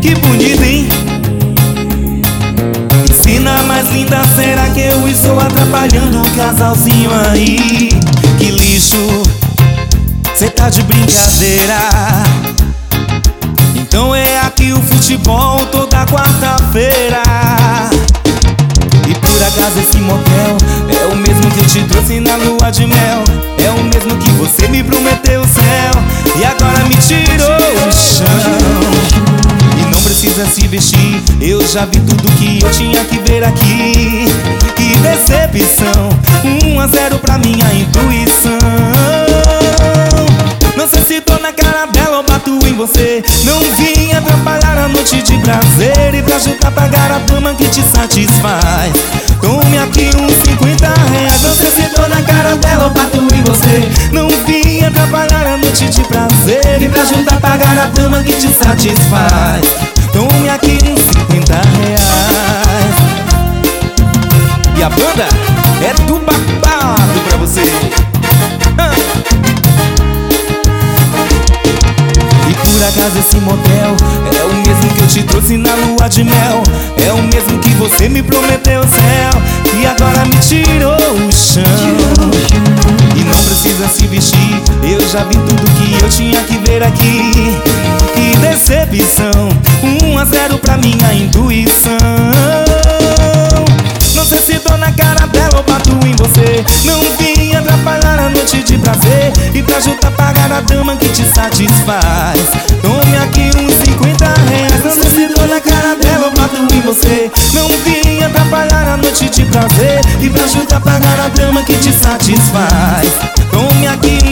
Que bonito, hein? Ensina mais linda, será que eu estou atrapalhando o casalzinho aí? Que lixo, cê tá de brincadeira. Então é aqui o futebol toda quarta-feira. E por acaso esse motel é o mesmo que eu te trouxe na lua de mel. É o mesmo que você me prometeu o céu e agora me tirou o chão. E não precisa se vestir, eu já vi tudo que eu tinha que ver aqui. Que decepção, 1-0 pra minha intuição. Não sei se tô na cara dela ou bato em você. Não vim atrapalhar a noite de prazer e pra juntar pagar a dama que te satisfaz. Tome aqui uns 50 reais. Não sei se tô na cara dela ou bato em você. Não vim atrapalhar a noite de prazer e pra juntar pagar a dama que te satisfaz. Tome aqui uns 50 reais. E a banda é do babado pra você. Por acaso esse motel é o mesmo que eu te trouxe na lua de mel. É o mesmo que você me prometeu o céu e agora me tirou o chão. E não precisa se vestir, eu já vi tudo que eu tinha que ver aqui. Que decepção, 1-0 pra minha intuição. Não sei se tô na cara dela ou bato em você. Não vim atrapalhar a noite de prazer e pra juntar pagar a dama que te satisfaz. Tome aqui uns 50 reais. Não sei se tô na cara dela ou bato em você. Não vim atrapalhar a noite de prazer e pra juntar pagar a dama que te satisfaz. Tome aqui